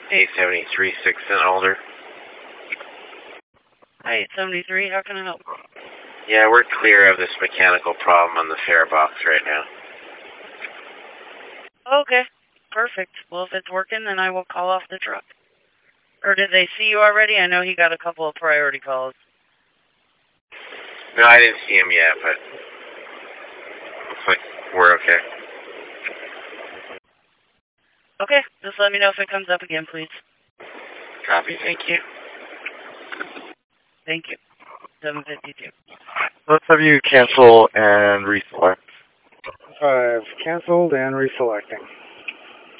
873, 6 and older. Hi, 873, how can I help? Yeah, we're clear of this mechanical problem on the fare box right now. Okay, perfect. Well, if it's working, then I will call off the truck. Or did they see you already? I know he got a couple of priority calls. No, I didn't see him yet, but looks like we're okay. Okay, just let me know if it comes up again, please. Copy, thank you. Thank you. 752. Let's have you cancel and reselect. 5, canceled and reselecting.